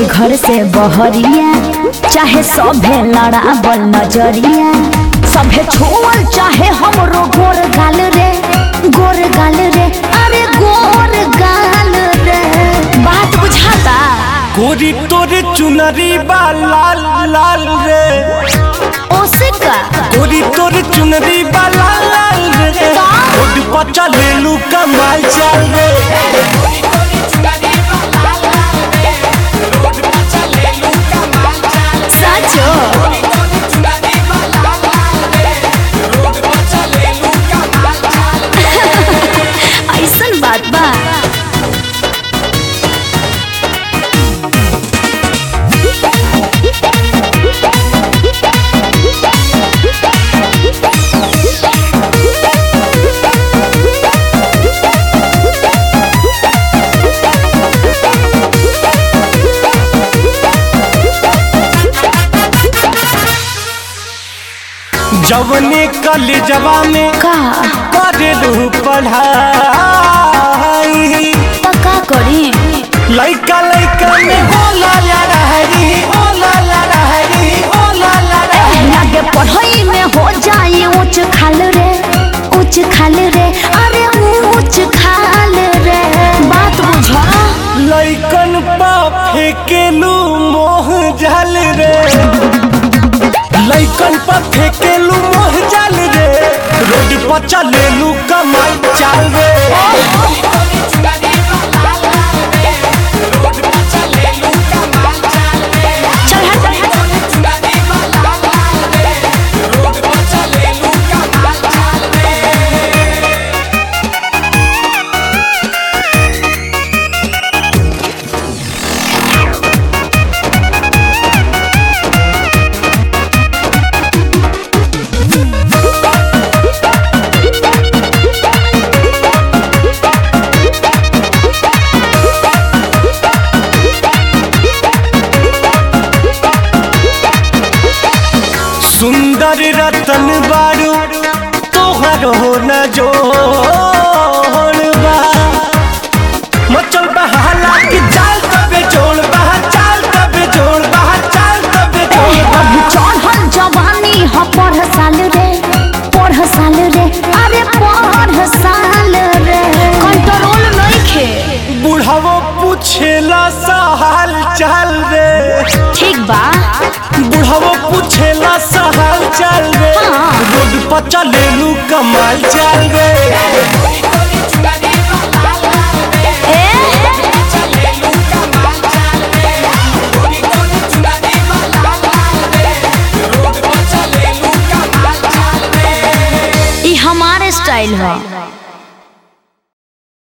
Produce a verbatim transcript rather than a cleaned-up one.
घर से बहरिया, चाहे सभे लड़ाबल नजरिया, सभे छोड़ चाहे हमरो गोर गाल रे, गोर गाल रे, अरे गोर गाल रे। बात बुझाता? गोरी तोरे चुनरी बा लाल लाल रे, ओसे का गोरी तोरे चुनरी बा लाल लाल रे, रोड पर चलेलू कमाल चल रे। सचो ऐसन बात बा? जवने कलेजवा में का करेलू पढ़ाई, तो का करी? लइका लइका में होला लड़ाई, होला लड़ाई, होला लड़ाई। लगे पढ़ाई में हो जाए ऊंच खाल रे, ऊंच खाल रे, अरे ऊंच खाल रे। बात बुझा? लइकन पा फेकेलू मोह जल रे, लइकन पा फेकेलू मोह जल रे, रोड पर चलेलू कमाल चाल रे। सुंदर रतन बारू तोहर हो न जोड़बा, मचल बहाला की चाल तबे जोड़बा, चाल तबे जोड़बा, चाल तबे जोड़बा। अभी चढ़ल जवानी ह पढ़ साल रे, पढ़ साल रे, अरे पढ़ साल रे। कंट्रोल नइखे। बुढ़ावो पूछेला सा हाल चाल रे, ठीक बा? बुढ़ावो पूछेला सा हाल चाल रे, रोड पर चलेलू कमाल चाल रे। ई हमारे स्टाइल है।